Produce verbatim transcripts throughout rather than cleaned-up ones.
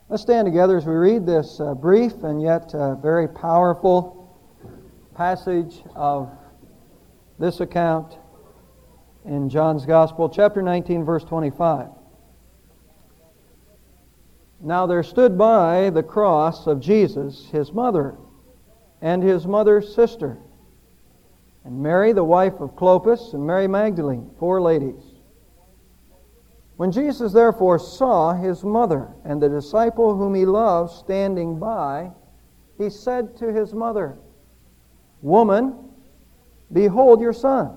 Let's stand together as we read this uh, brief and yet uh, very powerful passage of this account in John's Gospel, chapter nineteen, verse twenty-five. Now there stood by the cross of Jesus his mother and his mother's sister, and Mary, the wife of Clopas, and Mary Magdalene, four ladies. When Jesus therefore saw his mother and the disciple whom he loved standing by, he said to his mother, "Woman, behold your son."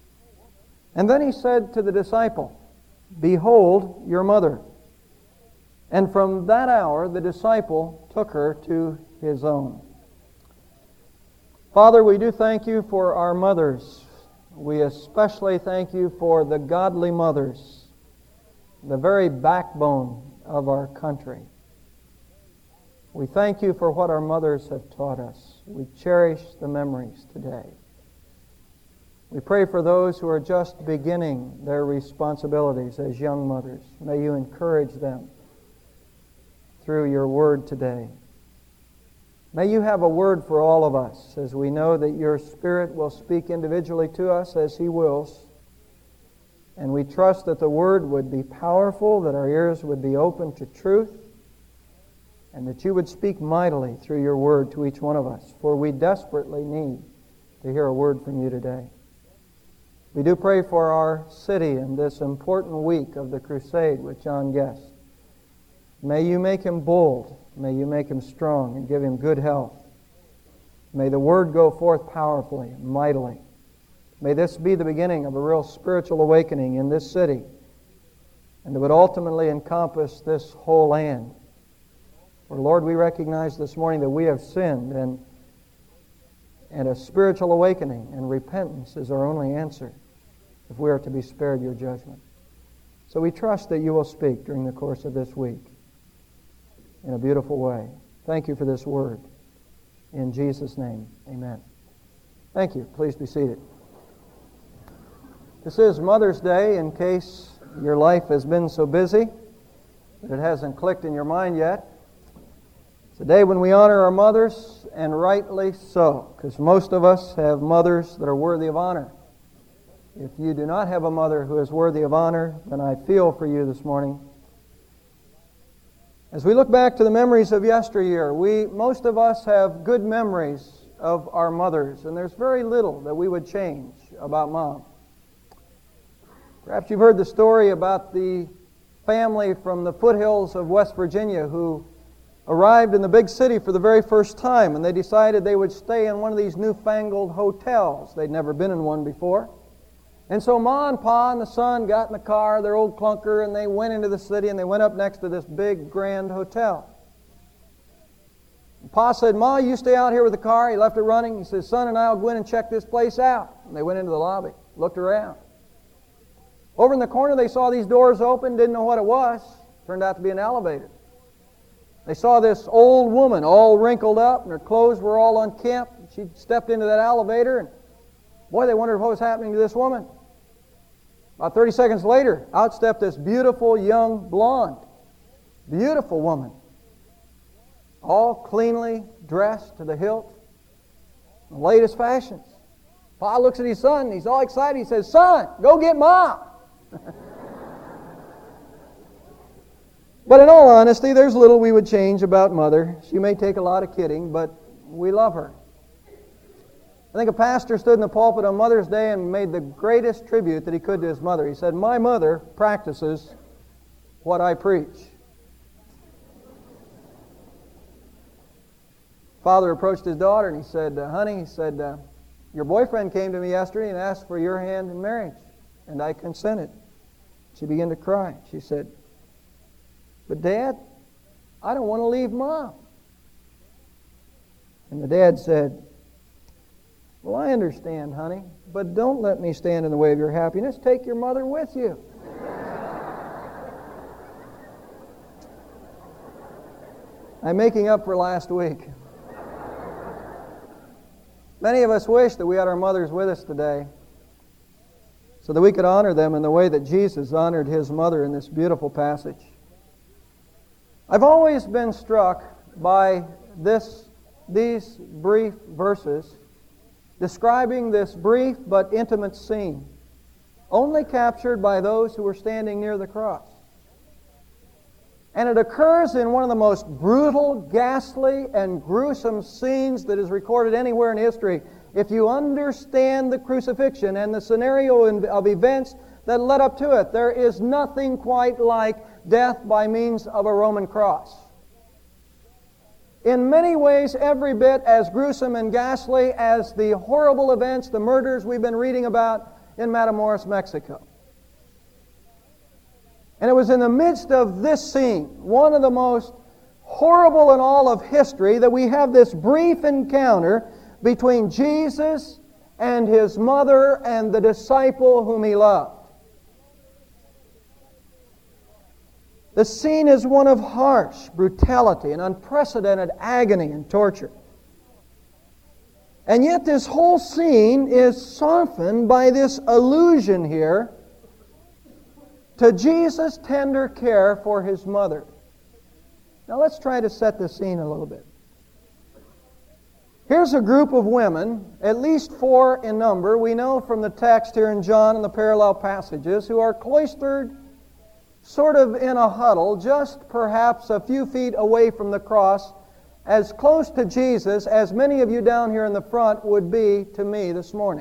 And then he said to the disciple, "Behold your mother." And from that hour the disciple took her to his own. Father, we do thank you for our mothers. We especially thank you for the godly mothers, the very backbone of our country. We thank you for what our mothers have taught us. We cherish the memories today. We pray for those who are just beginning their responsibilities as young mothers. May you encourage them through your word today. May you have a word for all of us, as we know that your Spirit will speak individually to us as He wills. And we trust that the word would be powerful, that our ears would be open to truth, and that you would speak mightily through your word to each one of us, for we desperately need to hear a word from you today. We do pray for our city in this important week of the crusade with John Guest. May you make him bold. May you make him strong and give him good health. May the word go forth powerfully and mightily. May this be the beginning of a real spiritual awakening in this city, and it would ultimately encompass this whole land. For Lord, we recognize this morning that we have sinned, and, and a spiritual awakening and repentance is our only answer if we are to be spared your judgment. So we trust that you will speak during the course of this week in a beautiful way. Thank you for this word. In Jesus' name, amen. Thank you. Please be seated. This is Mother's Day, in case your life has been so busy that it hasn't clicked in your mind yet. It's a day when we honor our mothers, and rightly so, because most of us have mothers that are worthy of honor. If you do not have a mother who is worthy of honor, then I feel for you this morning. As we look back to the memories of yesteryear, we, most of us have good memories of our mothers, and there's very little that we would change about Mom. Perhaps you've heard the story about the family from the foothills of West Virginia who arrived in the big city for the very first time, and they decided they would stay in one of these newfangled hotels. They'd never been in one before. And so Ma and Pa and the son got in the car, their old clunker, and they went into the city, and they went up next to this big, grand hotel. And Pa said, "Ma, you stay out here with the car." He left it running. He said, "Son and I will go in and check this place out." And they went into the lobby, looked around. Over in the corner, they saw these doors open, didn't know what it was. Turned out to be an elevator. They saw this old woman all wrinkled up, and her clothes were all unkempt. She stepped into that elevator, and boy, they wondered what was happening to this woman. About thirty seconds later, out stepped this beautiful young blonde. Beautiful woman. All cleanly dressed to the hilt. The latest fashions. Pa looks at his son, and he's all excited. He says, "Son, go get Mom." But in all honesty, there's little we would change about Mother. She may take a lot of kidding, but we love her. I think a pastor stood in the pulpit on Mother's Day and made the greatest tribute that he could to his mother. He said, "My mother practices what I preach." Father approached his daughter and he said, uh, "Honey," he said, uh, "your boyfriend came to me yesterday and asked for your hand in marriage, and I consented." She began to cry. She said, "But Dad, I don't want to leave Mom." And the dad said, "Well, I understand, honey, but don't let me stand in the way of your happiness. Take your mother with you." I'm making up for last week. Many of us wish that we had our mothers with us today so that we could honor them in the way that Jesus honored His mother in this beautiful passage. I've always been struck by this, these brief verses describing this brief but intimate scene, only captured by those who were standing near the cross. And it occurs in one of the most brutal, ghastly, and gruesome scenes that is recorded anywhere in history. If you understand the crucifixion and the scenario of events that led up to it, there is nothing quite like death by means of a Roman cross. In many ways, every bit as gruesome and ghastly as the horrible events, the murders we've been reading about in Matamoros, Mexico. And it was in the midst of this scene, one of the most horrible in all of history, that we have this brief encounter between Jesus and His mother and the disciple whom He loved. The scene is one of harsh brutality and unprecedented agony and torture. And yet this whole scene is softened by this allusion here to Jesus' tender care for His mother. Now let's try to set the scene a little bit. Here's a group of women, at least four in number, we know from the text here in John and the parallel passages, who are cloistered sort of in a huddle, just perhaps a few feet away from the cross, as close to Jesus as many of you down here in the front would be to me this morning.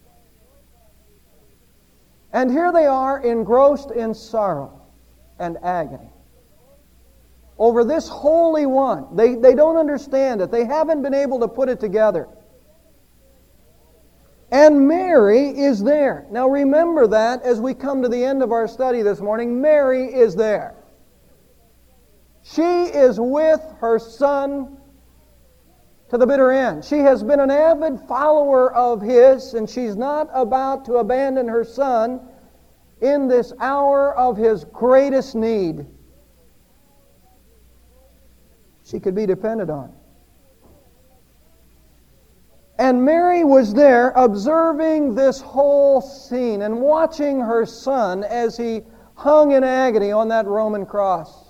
And here they are, engrossed in sorrow and agony over this Holy One. They, they don't understand it. They haven't been able to put it together. And Mary is there. Now remember that as we come to the end of our study this morning. Mary is there. She is with her Son to the bitter end. She has been an avid follower of His, and she's not about to abandon her Son in this hour of His greatest need. She could be depended on. And Mary was there observing this whole scene and watching her Son as He hung in agony on that Roman cross.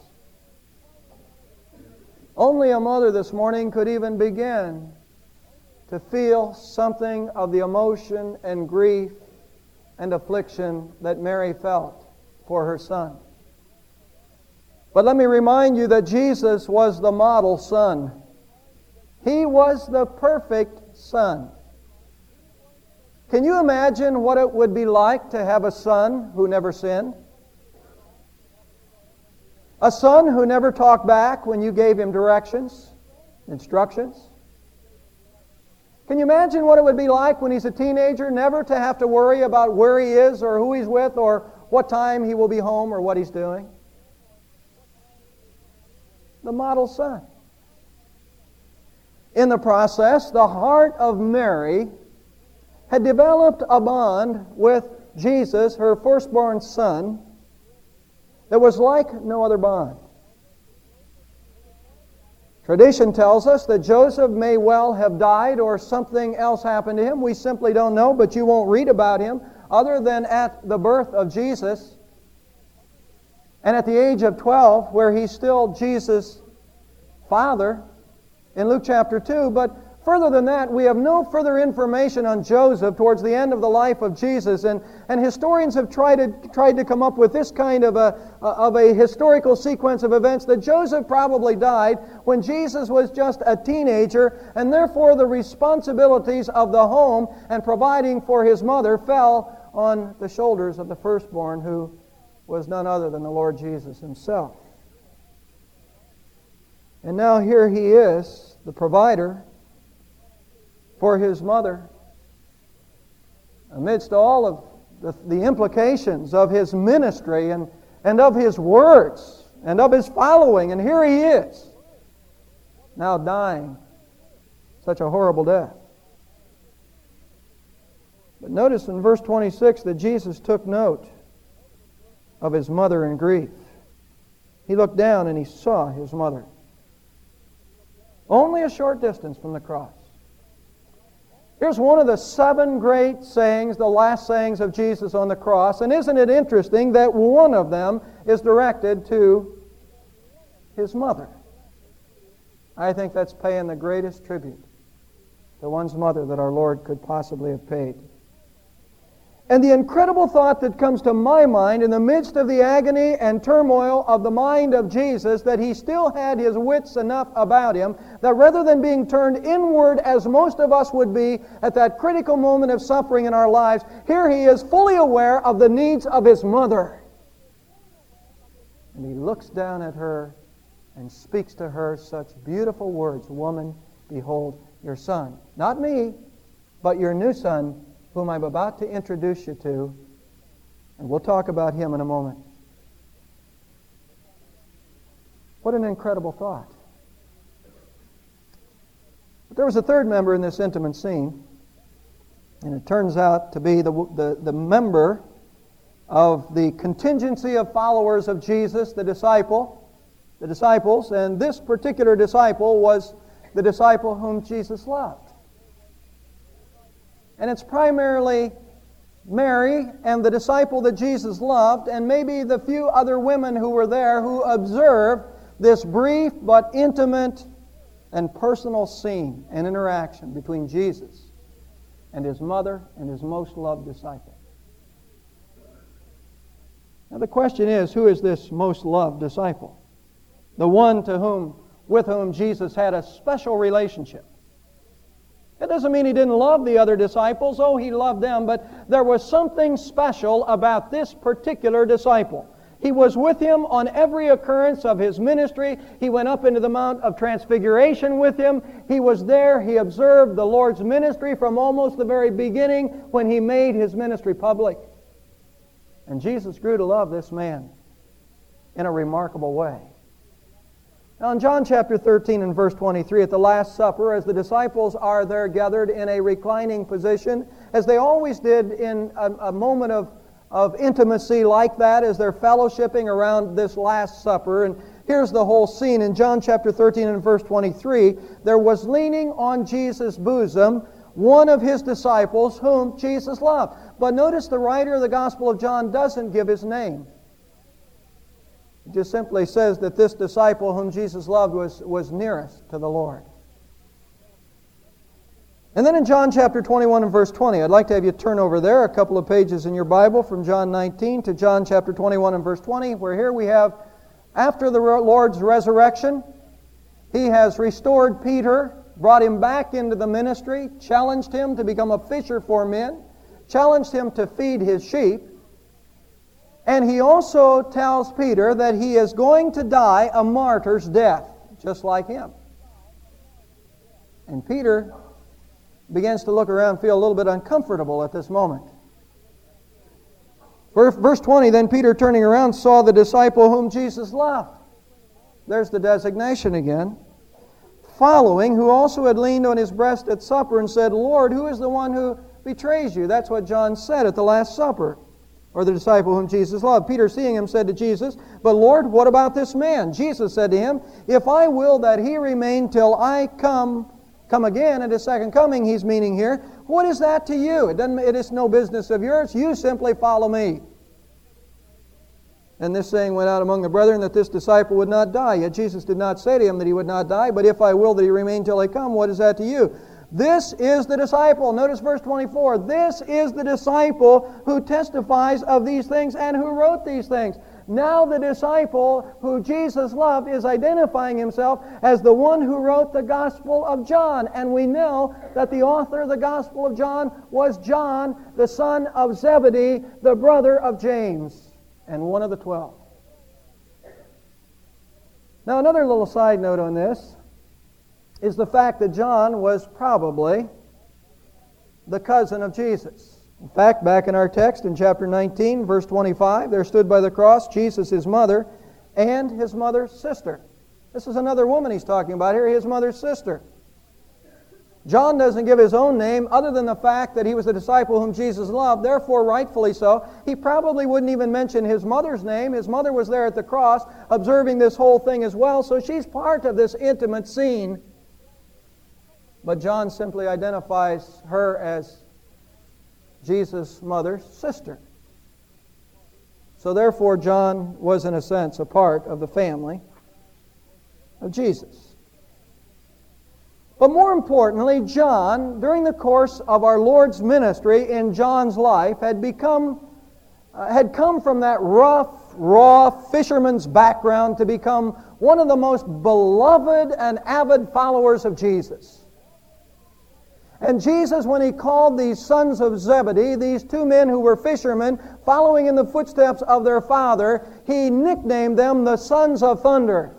Only a mother this morning could even begin to feel something of the emotion and grief and affliction that Mary felt for her Son. But let me remind you that Jesus was the model Son. He was the perfect Son. Can you imagine what it would be like to have a son who never sinned? A son who never talked back when you gave him directions, instructions? Can you imagine what it would be like when he's a teenager, never to have to worry about where he is or who he's with or what time he will be home or what he's doing? The model son. In the process, the heart of Mary had developed a bond with Jesus, her firstborn son, that was like no other bond. Tradition tells us that Joseph may well have died or something else happened to him. We simply don't know, but you won't read about him other than at the birth of Jesus and at the age of twelve, where he's still Jesus' father in Luke chapter two. But further than that, we have no further information on Joseph towards the end of the life of Jesus. And, and historians have tried to, tried to come up with this kind of a, of a historical sequence of events, that Joseph probably died when Jesus was just a teenager, and therefore the responsibilities of the home and providing for his mother fell on the shoulders of the firstborn, who was none other than the Lord Jesus Himself. And now here He is, the provider for His mother, amidst all of the, the implications of His ministry and, and of His words and of His following. And here He is, now dying such a horrible death. But notice in verse twenty-six that Jesus took note of His mother in grief. He looked down and He saw His mother, only a short distance from the cross. Here's one of the seven great sayings, the last sayings of Jesus on the cross. And isn't it interesting that one of them is directed to his mother. I think that's paying the greatest tribute to one's mother that our Lord could possibly have paid. And the incredible thought that comes to my mind in the midst of the agony and turmoil of the mind of Jesus, that he still had his wits enough about him, that rather than being turned inward as most of us would be at that critical moment of suffering in our lives, here he is fully aware of the needs of his mother. And he looks down at her and speaks to her such beautiful words, "Woman, behold your son." Not me, but your new son, whom I'm about to introduce you to, and we'll talk about him in a moment. What an incredible thought. But there was a third member in this intimate scene, and it turns out to be the, the, the member of the contingency of followers of Jesus, the disciple, the disciples, and this particular disciple was the disciple whom Jesus loved. And it's primarily Mary and the disciple that Jesus loved, and maybe the few other women who were there who observed this brief but intimate and personal scene and interaction between Jesus and his mother and his most loved disciple. Now the question is, who is this most loved disciple? The one to whom, with whom Jesus had a special relationship. It doesn't mean he didn't love the other disciples. Oh, he loved them, but there was something special about this particular disciple. He was with him on every occurrence of his ministry. He went up into the Mount of Transfiguration with him. He was there. He observed the Lord's ministry from almost the very beginning when he made his ministry public. And Jesus grew to love this man in a remarkable way. Now in John chapter thirteen and verse twenty-three, at the Last Supper, as the disciples are there gathered in a reclining position, as they always did in a, a moment of, of intimacy like that, as they're fellowshipping around this Last Supper. And here's the whole scene. In John chapter thirteen and verse twenty-three, there was leaning on Jesus' bosom one of his disciples whom Jesus loved. But notice the writer of the Gospel of John doesn't give his name. It just simply says that this disciple whom Jesus loved was, was nearest to the Lord. And then in John chapter twenty-one and verse twenty, I'd like to have you turn over there a couple of pages in your Bible from John nineteen to John chapter twenty-one and verse twenty, where here we have, after the Lord's resurrection, he has restored Peter, brought him back into the ministry, challenged him to become a fisher for men, challenged him to feed his sheep. And he also tells Peter that he is going to die a martyr's death, just like him. And Peter begins to look around and feel a little bit uncomfortable at this moment. Verse twenty, then Peter, turning around, saw the disciple whom Jesus loved. There's the designation again. Following, who also had leaned on his breast at supper and said, Lord, who is the one who betrays you? That's what John said at the Last Supper. Or the disciple whom Jesus loved. Peter, seeing him, said to Jesus, but Lord, what about this man? Jesus said to him, if I will that he remain till I come, come again at his second coming, he's meaning here, what is that to you? It doesn't, it is no business of yours. You simply follow me. And this saying went out among the brethren that this disciple would not die. Yet Jesus did not say to him that he would not die, but if I will that he remain till I come, what is that to you? This is the disciple. Notice verse twenty-four. This is the disciple who testifies of these things and who wrote these things. Now the disciple who Jesus loved is identifying himself as the one who wrote the Gospel of John. And we know that the author of the Gospel of John was John, the son of Zebedee, the brother of James, and one of the twelve. Now another little side note on this is the fact that John was probably the cousin of Jesus. In fact, back in our text in chapter nineteen, verse twenty-five, there stood by the cross Jesus, his mother, and his mother's sister. This is another woman he's talking about here, his mother's sister. John doesn't give his own name other than the fact that he was the disciple whom Jesus loved. Therefore, rightfully so, he probably wouldn't even mention his mother's name. His mother was there at the cross observing this whole thing as well, so she's part of this intimate scene. But John simply identifies her as Jesus' mother's sister. So therefore, John was in a sense a part of the family. of Jesus. But more importantly, John, during the course of our Lord's ministry in John's life, had become, uh, had come from that rough, raw fisherman's background to become one of the most beloved and avid followers of Jesus. And Jesus, when He called these sons of Zebedee, these two men who were fishermen, following in the footsteps of their father, He nicknamed them the sons of thunder.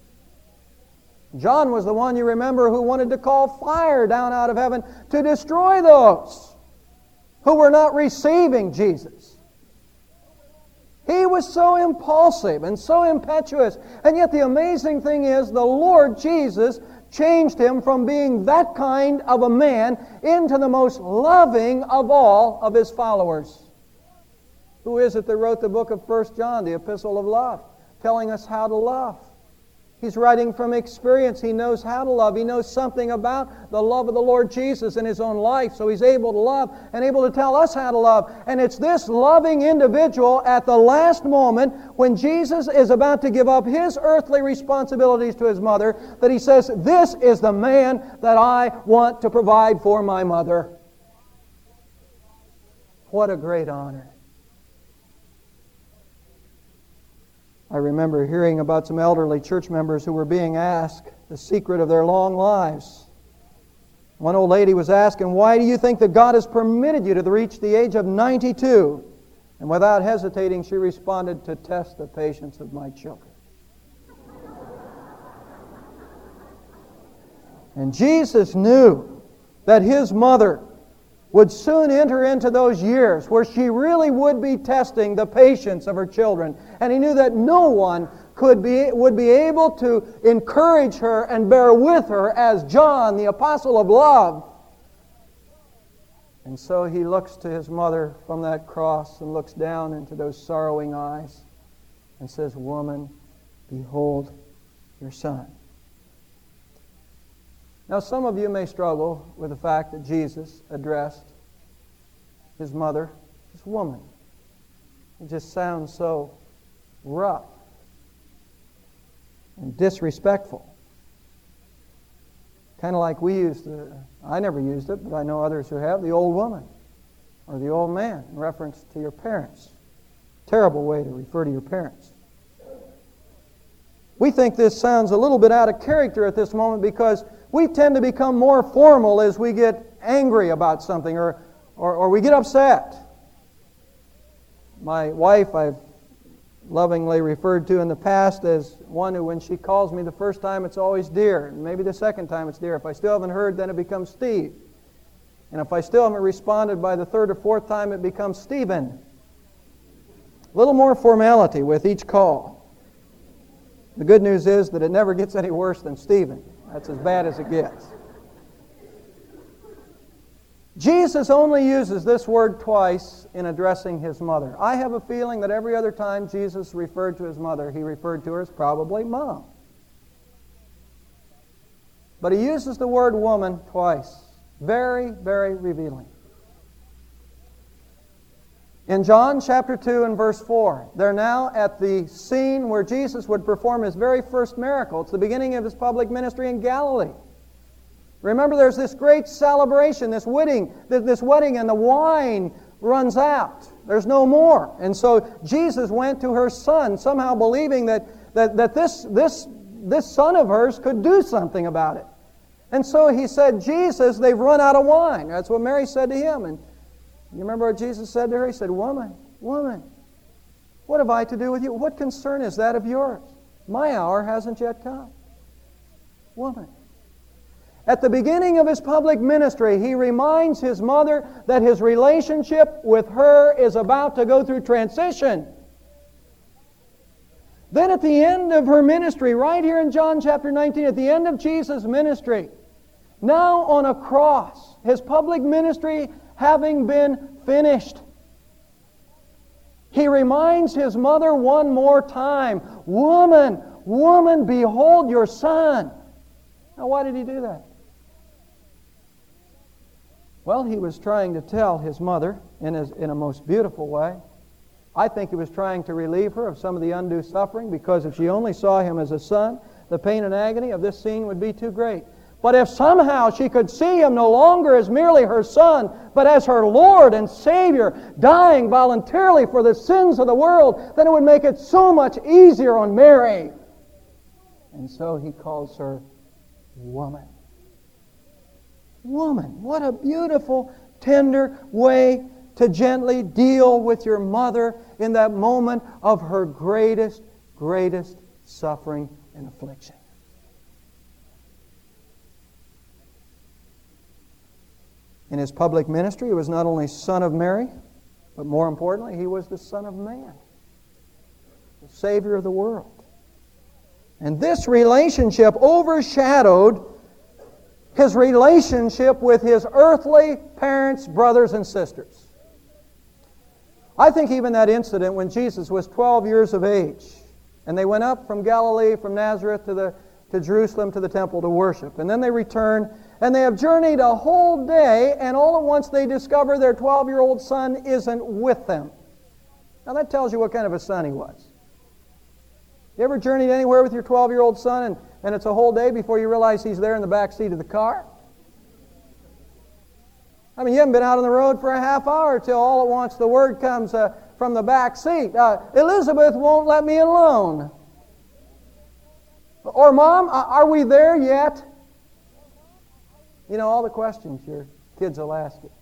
John was the one, you remember, who wanted to call fire down out of heaven to destroy those who were not receiving Jesus. He was so impulsive and so impetuous. And yet the amazing thing is, the Lord Jesus changed him from being that kind of a man into the most loving of all of His followers. Who is it that wrote the book of First John, the epistle of love, telling us how to love? He's writing from experience. He knows how to love. He knows something about the love of the Lord Jesus in his own life, so he's able to love and able to tell us how to love. And it's this loving individual at the last moment, when Jesus is about to give up His earthly responsibilities to His mother, that He says, "This is the man that I want to provide for my mother." What a great honor. I remember hearing about some elderly church members who were being asked the secret of their long lives. One old lady was asking, "Why do you think that God has permitted you to reach the age of ninety-two? And without hesitating, she responded, "To test the patience of my children." And Jesus knew that His mother would soon enter into those years where she really would be testing the patience of her children. And He knew that no one could be, would be able to encourage her and bear with her as John, the apostle of love. And so He looks to His mother from that cross and looks down into those sorrowing eyes and says, "Woman, behold your son." Now, some of you may struggle with the fact that Jesus addressed His mother as woman. It just sounds so rough and disrespectful. Kind of like we used to, I never used it, but I know others who have, the old woman or the old man in reference to your parents. Terrible way to refer to your parents. We think this sounds a little bit out of character at this moment because we tend to become more formal as we get angry about something or, or, or we get upset. My wife, I've lovingly referred to in the past as one who, when she calls me the first time, it's always dear. And maybe the second time it's dear. If I still haven't heard, then it becomes Steve. And if I still haven't responded by the third or fourth time, it becomes Stephen. A little more formality with each call. The good news is that it never gets any worse than Stephen. That's as bad as it gets. Jesus only uses this word twice in addressing His mother. I have a feeling that every other time Jesus referred to His mother, He referred to her as probably Mom. But He uses the word woman twice. Very, very revealing. In John chapter two and verse four, they're now at the scene where Jesus would perform His very first miracle. It's the beginning of His public ministry in Galilee. Remember, there's this great celebration, this wedding, this wedding, and the wine runs out. There's no more. And so Jesus went to her son, somehow believing that, that, that this, this, this son of hers could do something about it. And so he said, "Jesus, they've run out of wine." That's what Mary said to him. And you remember what Jesus said to her? He said, "Woman, woman, what have I to do with you? What concern is that of yours? My hour hasn't yet come." Woman. At the beginning of His public ministry, He reminds His mother that His relationship with her is about to go through transition. Then at the end of her ministry, right here in John chapter nineteen, at the end of Jesus' ministry, now on a cross, His public ministry having been finished, He reminds His mother one more time, "Woman, woman, behold your son." Now, why did He do that? Well, He was trying to tell His mother in a, in a most beautiful way. I think He was trying to relieve her of some of the undue suffering, because if she only saw Him as a son, the pain and agony of this scene would be too great. But if somehow she could see Him no longer as merely her Son, but as her Lord and Savior, dying voluntarily for the sins of the world, then it would make it so much easier on Mary. And so He calls her woman. Woman. What a beautiful, tender way to gently deal with your mother in that moment of her greatest, greatest suffering and affliction. In His public ministry, He was not only Son of Mary, but more importantly, He was the Son of Man, the Savior of the world. And this relationship overshadowed His relationship with His earthly parents, brothers, and sisters. I think even that incident when Jesus was twelve years of age, and they went up from Galilee, from Nazareth to the to Jerusalem to the temple to worship. And then they return, and they have journeyed a whole day, and all at once they discover their twelve-year-old son isn't with them. Now that tells you what kind of a son he was. You ever journeyed anywhere with your twelve-year-old son, and, and it's a whole day before you realize he's there in the back seat of the car? I mean, you haven't been out on the road for a half hour till all at once the word comes uh, from the back seat. Uh, Elizabeth won't let me alone. Or, Mom, are we there yet? You know, all the questions your kids will ask you.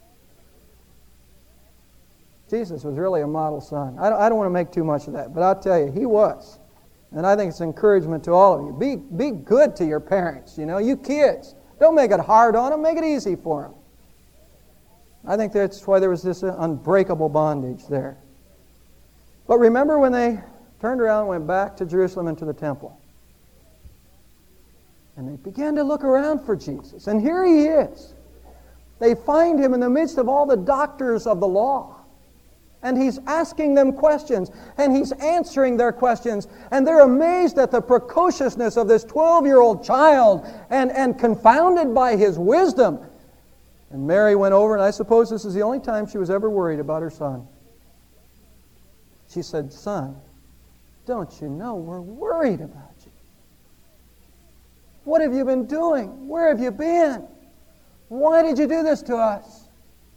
Jesus was really a model son. I don't, I don't want to make too much of that, but I'll tell you, He was. And I think it's encouragement to all of you. Be, be good to your parents, you know, you kids. Don't make it hard on them, make it easy for them. I think that's why there was this unbreakable bondage there. But remember when they turned around and went back to Jerusalem and to the temple? And they began to look around for Jesus. And here He is. They find Him in the midst of all the doctors of the law. And He's asking them questions. And He's answering their questions. And they're amazed at the precociousness of this twelve-year-old child and, and confounded by His wisdom. And Mary went over, and I suppose this is the only time she was ever worried about her son. She said, "Son, don't you know we're worried about you? What have you been doing? Where have you been? Why did you do this to us?"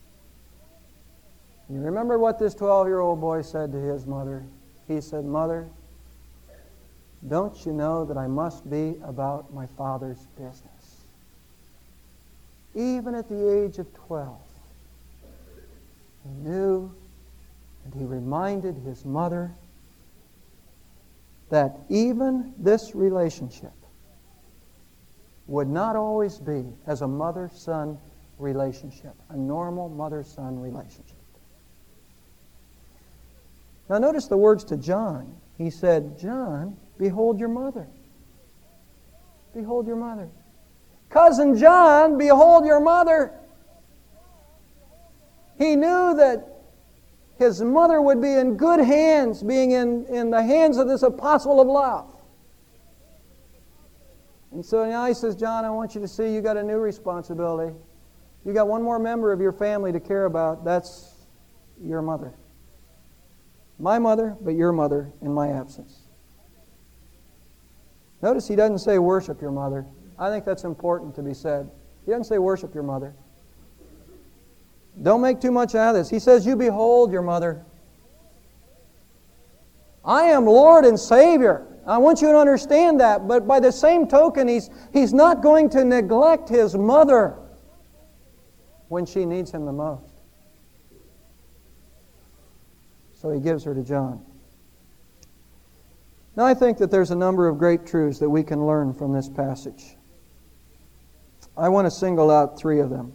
You remember what this twelve-year-old boy said to his mother? He said, "Mother, don't you know that I must be about my Father's business?" Even at the age of twelve, he knew, and he reminded his mother that even this relationship would not always be as a mother-son relationship, a normal mother-son relationship. Now notice the words to John. He said, "John, behold your mother. Behold your mother. Cousin John, behold your mother." He knew that his mother would be in good hands, being in, in the hands of this apostle of love. And so now he says, "John, I want you to see you got a new responsibility. You got one more member of your family to care about. That's your mother. My mother, but your mother in my absence." Notice he doesn't say worship your mother. I think that's important to be said. He doesn't say worship your mother. Don't make too much out of this. He says, "You behold your mother. I am Lord and Savior." I want you to understand that, but by the same token, he's, he's not going to neglect his mother when she needs him the most. So he gives her to John. Now I think that there's a number of great truths that we can learn from this passage. I want to single out three of them.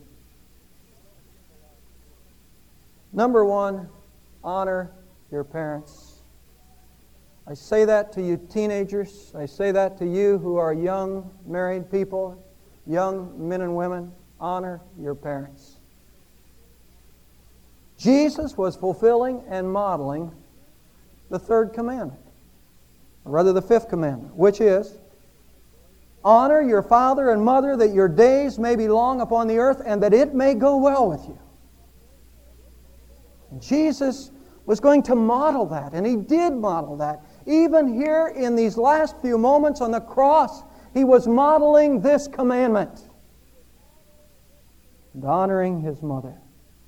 Number one, honor your parents. I say that to you teenagers. I say that to you who are young married people, young men and women. Honor your parents. Jesus was fulfilling and modeling the third commandment, or rather the fifth commandment, which is, honor your father and mother that your days may be long upon the earth and that it may go well with you. And Jesus was going to model that, and He did model that Even here in these last few moments on the cross, He was modeling this commandment and honoring His mother.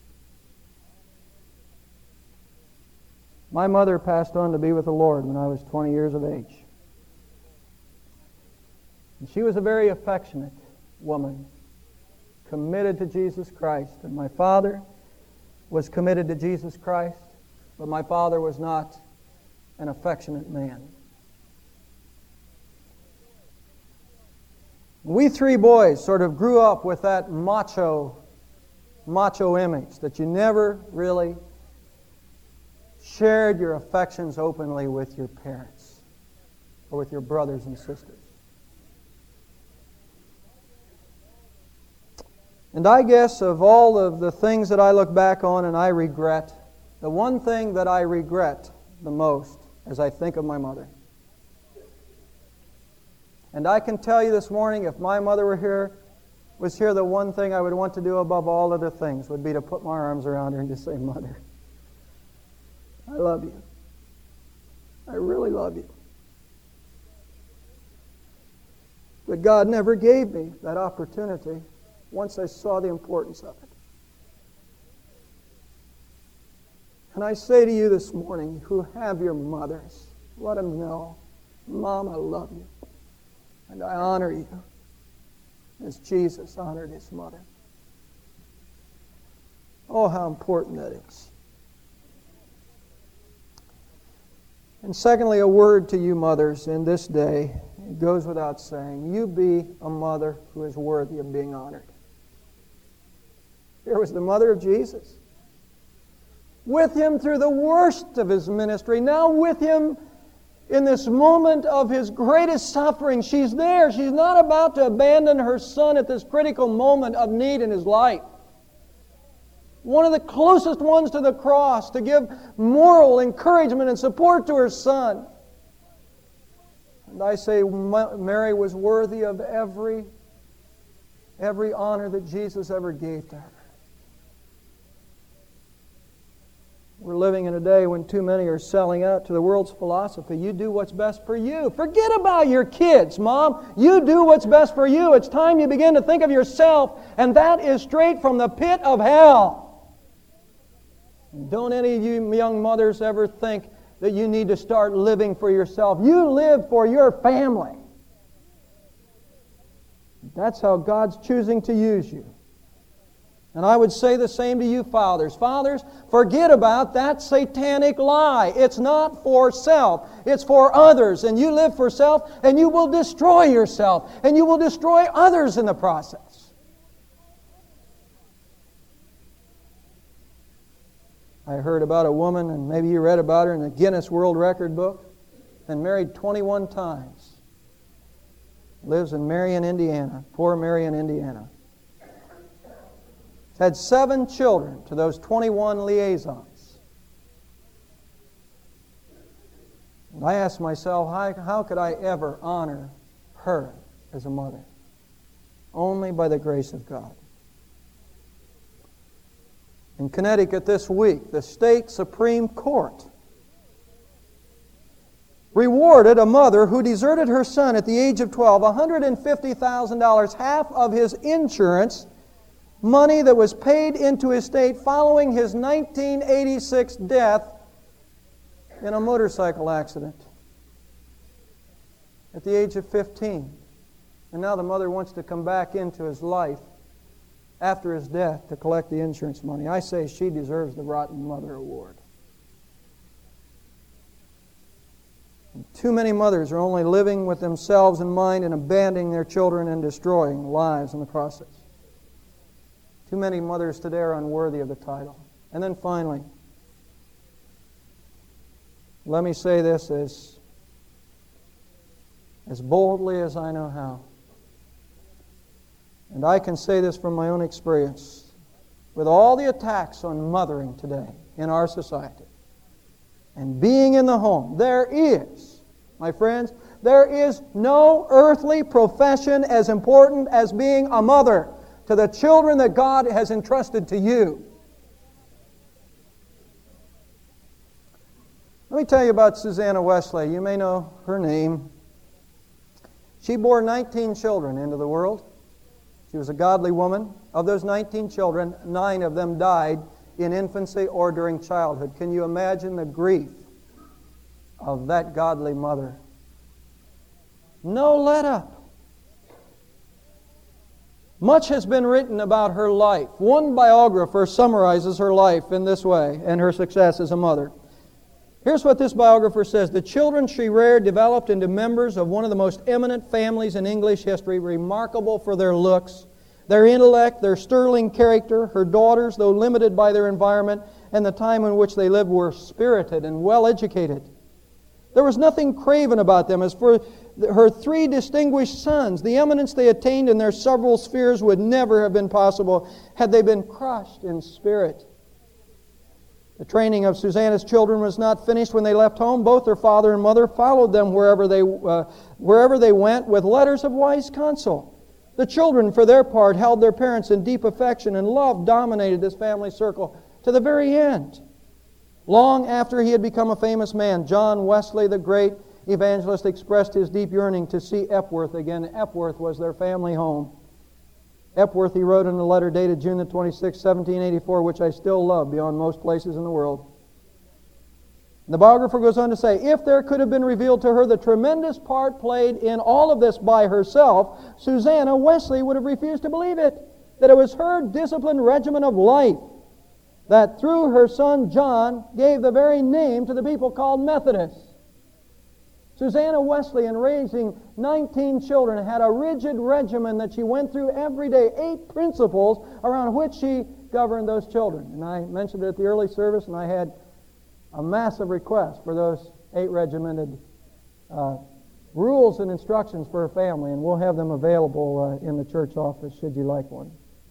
My mother passed on to be with the Lord when I was twenty years of age. And she was a very affectionate woman, committed to Jesus Christ. And my father was committed to Jesus Christ, but my father was not an affectionate man. We three boys sort of grew up with that macho, macho image that you never really shared your affections openly with your parents or with your brothers and sisters. And I guess of all of the things that I look back on and I regret, the one thing that I regret the most as I think of my mother. And I can tell you this morning, if my mother were here, was here, the one thing I would want to do above all other things would be to put my arms around her and just say, Mother, I love you. I really love you. But God never gave me that opportunity once I saw the importance of it. And I say to you this morning, who have your mothers, let them know, Mom, I love you. And I honor you as Jesus honored His mother. Oh, how important that is. And secondly, a word to you mothers in this day. It goes without saying, you be a mother who is worthy of being honored. Here was the mother of Jesus. With Him through the worst of His ministry. Now with Him in this moment of His greatest suffering. She's there. She's not about to abandon her Son at this critical moment of need in His life. One of the closest ones to the cross to give moral encouragement and support to her Son. And I say Mary was worthy of every, every honor that Jesus ever gave to her. We're living in a day when too many are selling out to the world's philosophy. You do what's best for you. Forget about your kids, Mom. You do what's best for you. It's time you begin to think of yourself, and that is straight from the pit of hell. Don't any of you young mothers ever think that you need to start living for yourself. You live for your family. That's how God's choosing to use you. And I would say the same to you fathers. Fathers, forget about that satanic lie. It's not for self. It's for others. And you live for self, and you will destroy yourself. And you will destroy others in the process. I heard about a woman, and maybe you read about her in the Guinness World Record book, and married twenty-one times. Lives in Marion, Indiana. Poor Marion, Indiana. Had seven children to those twenty-one liaisons. And I asked myself, how, how could I ever honor her as a mother? Only by the grace of God. In Connecticut this week, the state Supreme Court rewarded a mother who deserted her son at the age of twelve, one hundred fifty thousand dollars, half of his insurance money that was paid into his estate following his nineteen eighty-six death in a motorcycle accident at the age of fifteen. And now the mother wants to come back into his life after his death to collect the insurance money. I say she deserves the Rotten Mother Award. And too many mothers are only living with themselves in mind and abandoning their children and destroying lives in the process. Too many mothers today are unworthy of the title. And then finally, let me say this as, as boldly as I know how. And I can say this from my own experience. With all the attacks on mothering today in our society, and being in the home, there is, my friends, there is no earthly profession as important as being a mother to the children that God has entrusted to you. Let me tell you about Susanna Wesley. You may know her name. She bore nineteen children into the world. She was a godly woman. Of those nineteen children, nine of them died in infancy or during childhood. Can you imagine the grief of that godly mother? No let up. Much has been written about her life. One biographer summarizes her life in this way and her success as a mother. Here's what this biographer says. The children she reared developed into members of one of the most eminent families in English history, remarkable for their looks, their intellect, their sterling character. Her daughters, though limited by their environment and the time in which they lived, were spirited and well-educated. There was nothing craven about them. As for her three distinguished sons, the eminence they attained in their several spheres would never have been possible had they been crushed in spirit. The training of Susanna's children was not finished when they left home. Both their father and mother followed them wherever they, uh, wherever they went with letters of wise counsel. The children, for their part, held their parents in deep affection, and love dominated this family circle to the very end. Long after he had become a famous man, John Wesley, the great evangelist, expressed his deep yearning to see Epworth again. Epworth was their family home. Epworth, he wrote in a letter dated June the twenty-sixth, seventeen eighty-four, which I still love beyond most places in the world. The biographer goes on to say, if there could have been revealed to her the tremendous part played in all of this by herself, Susanna Wesley would have refused to believe it, that it was her disciplined regimen of life that through her son John gave the very name to the people called Methodists. Susanna Wesley, in raising nineteen children, had a rigid regimen that she went through every day, eight principles around which she governed those children. And I mentioned it at the early service, and I had a massive request for those eight regimented uh, rules and instructions for her family, and we'll have them available uh, in the church office should you like one.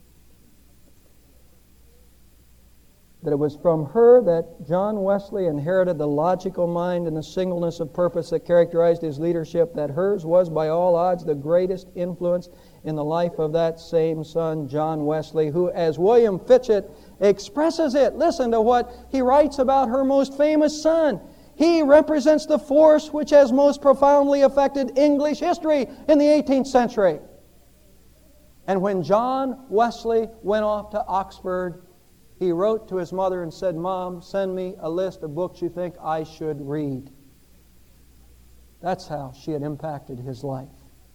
That it was from her that John Wesley inherited the logical mind and the singleness of purpose that characterized his leadership, that hers was by all odds the greatest influence in the life of that same son, John Wesley, who, as William Fitchett expresses it, listen to what he writes about her most famous son. He represents the force which has most profoundly affected English history in the eighteenth century. And when John Wesley went off to Oxford, he wrote to his mother and said, Mom, send me a list of books you think I should read. That's how she had impacted his life.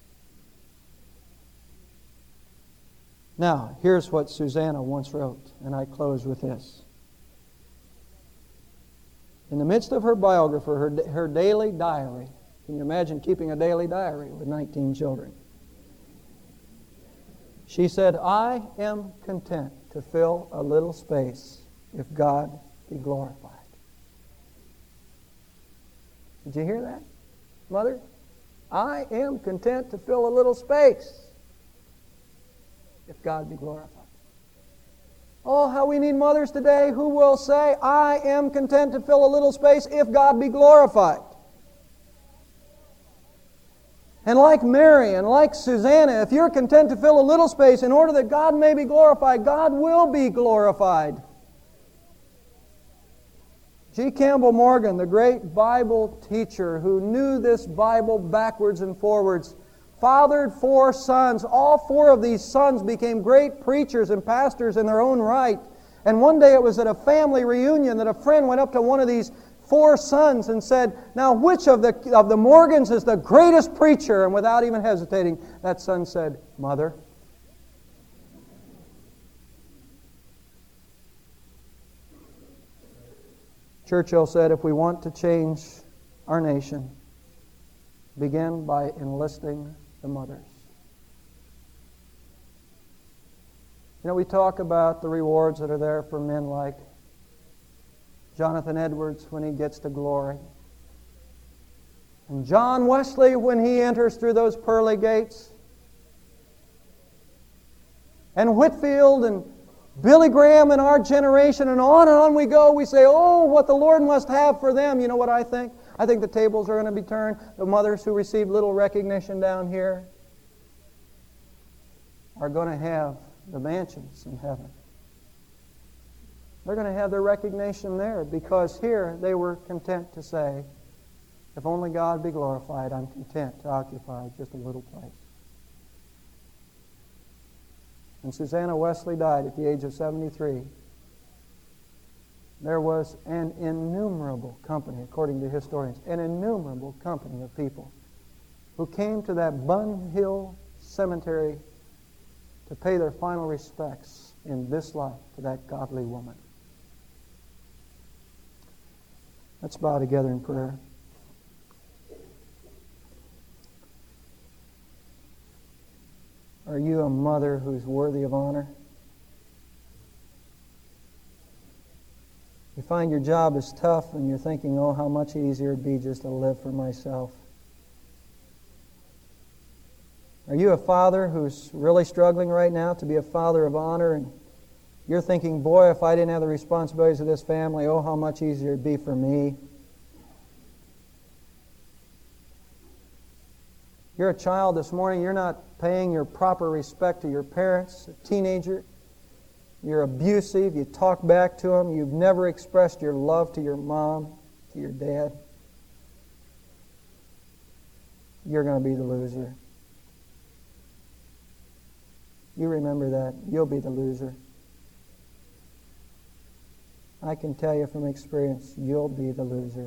Now, here's what Susanna once wrote, and I close with this. In the midst of her biographer, her, her daily diary, can you imagine keeping a daily diary with nineteen children? She said, I am content to fill a little space if God be glorified. Did you hear that, Mother? I am content to fill a little space if God be glorified. Oh, how we need mothers today who will say, I am content to fill a little space if God be glorified. And like Mary and like Susanna, if you're content to fill a little space in order that God may be glorified, God will be glorified. G. Campbell Morgan, the great Bible teacher who knew this Bible backwards and forwards, fathered four sons. All four of these sons became great preachers and pastors in their own right. And one day it was at a family reunion that a friend went up to one of these four sons and said, now which of the of the Morgans is the greatest preacher? And without even hesitating, that son said, Mother. Churchill said, if we want to change our nation, begin by enlisting the mothers. You know, we talk about the rewards that are there for men like Jonathan Edwards when he gets to glory. And John Wesley when he enters through those pearly gates. And Whitefield and Billy Graham in our generation, and on and on we go. We say, oh, what the Lord must have for them. You know what I think? I think the tables are going to be turned. The mothers who received little recognition down here are going to have the mansions in heaven. They're going to have their recognition there, because here they were content to say, if only God be glorified, I'm content to occupy just a little place. When Susanna Wesley died at the age of seventy-three, there was an innumerable company, according to historians, an innumerable company of people who came to that Bun Hill Cemetery to pay their final respects in this life to that godly woman. Let's bow together in prayer. Are you a mother who's worthy of honor? You find your job is tough and you're thinking, oh, how much easier it'd be just to live for myself. Are you a father who's really struggling right now to be a father of honor, and you're thinking, boy, if I didn't have the responsibilities of this family, oh, how much easier it'd be for me. You're a child this morning, you're not paying your proper respect to your parents. A teenager, you're abusive, you talk back to them, you've never expressed your love to your mom, to your dad. You're going to be the loser. You remember that. You'll be the loser. I can tell you from experience, you'll be the loser.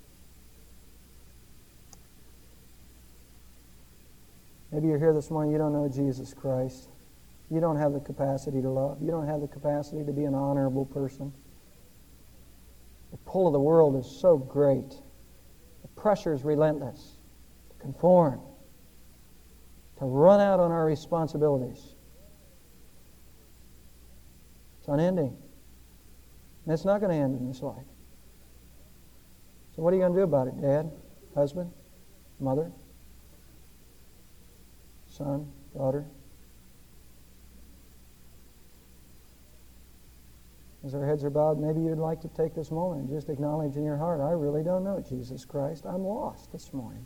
Maybe you're here this morning, you don't know Jesus Christ. You don't have the capacity to love. You don't have the capacity to be an honorable person. The pull of the world is so great. The pressure is relentless. To conform. To run out on our responsibilities. It's unending. And it's not going to end in this life. So what are you going to do about it, Dad, husband, mother, son, daughter? As our heads are bowed, maybe you'd like to take this moment and just acknowledge in your heart, I really don't know Jesus Christ. I'm lost this morning.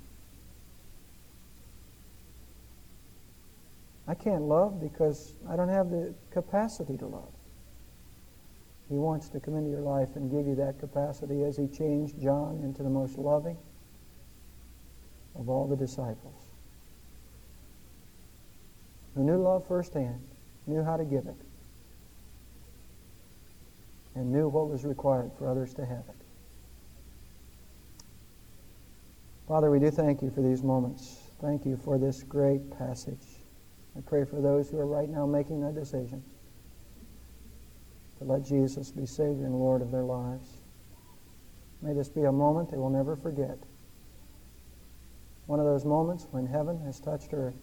I can't love because I don't have the capacity to love. He wants to come into your life and give you that capacity as He changed John into the most loving of all the disciples, who knew love firsthand, knew how to give it, and knew what was required for others to have it. Father, we do thank You for these moments. Thank You for this great passage. I pray for those who are right now making that decision to let Jesus be Savior and Lord of their lives. May this be a moment they will never forget. One of those moments when heaven has touched earth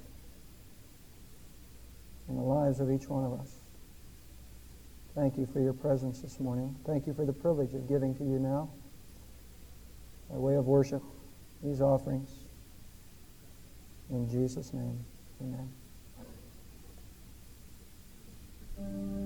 in the lives of each one of us. Thank You for Your presence this morning. Thank You for the privilege of giving to You now, by way of worship, these offerings. In Jesus' name, amen.